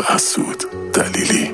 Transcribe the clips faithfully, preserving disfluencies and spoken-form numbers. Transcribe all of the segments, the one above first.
حسود دلیلی.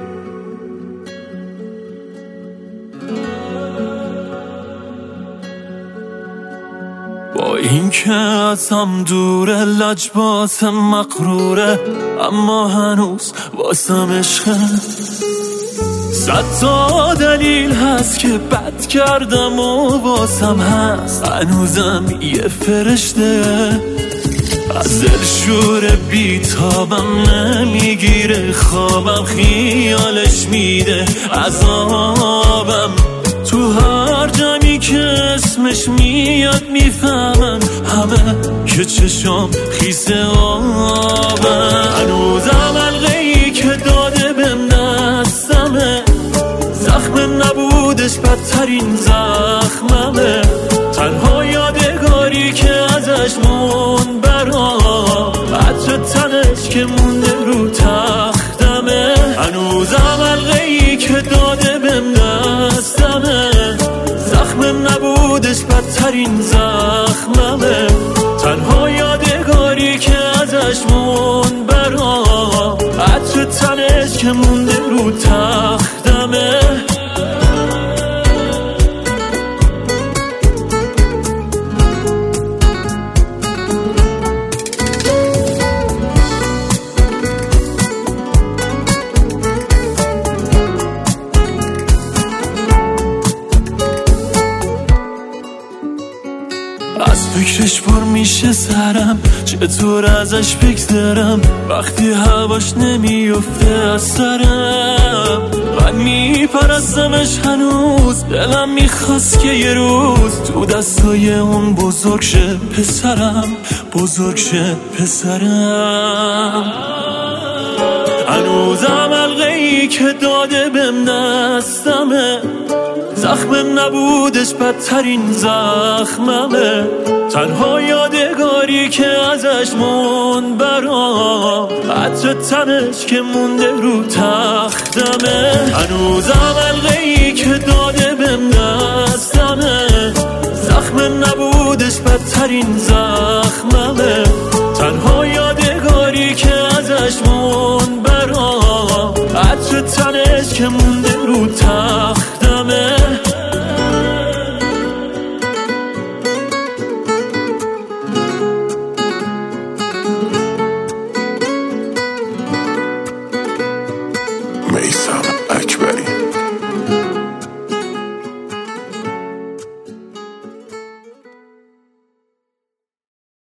با این که ازم دوره، لجباسم مقروره، اما هنوز واسم عشقه. صد تا دلیل هست که بد کردم و واسم هست هنوزم یه فرشته. از دلشور بیتابم نمیگیره خوابم، خیالش میده عذابم. تو هر جمعی که اسمش میاد میفهمم همه که چشام خیسه آبم. هنوزم علقه‌ای که داده بهم دستمه، زخم نبودش بدترین زخممه. تنها یادگاری که ازش مون برام، عطر تنش که مونده رو تختمه. هنوزم علقه‌ای که داده بهم دستمه، زخم نبودش بدترین زخممه. تنها یادگاری که ازش مون برام، عطر تنش که مونده رو تختمه. از فکرش پر میشه سرم، چطور ازش بگذرم وقتی هواش نمیفته از سرم. من میپرستمش هنوز، دلم میخواست که یه روز تو دستای اون بزرگ شه پسرم، بزرگ شه پسرم. هنوزم علقه‌ای که داده بهم دستمه، زخم نبودش بدترین زخممه. تنها یادگاری که ازش مون برام، عطر تنش که مونده رو تختمه. هنوزم علقه‌ای که داده بهم دستمه، زخم نبودش بدترین زخممه.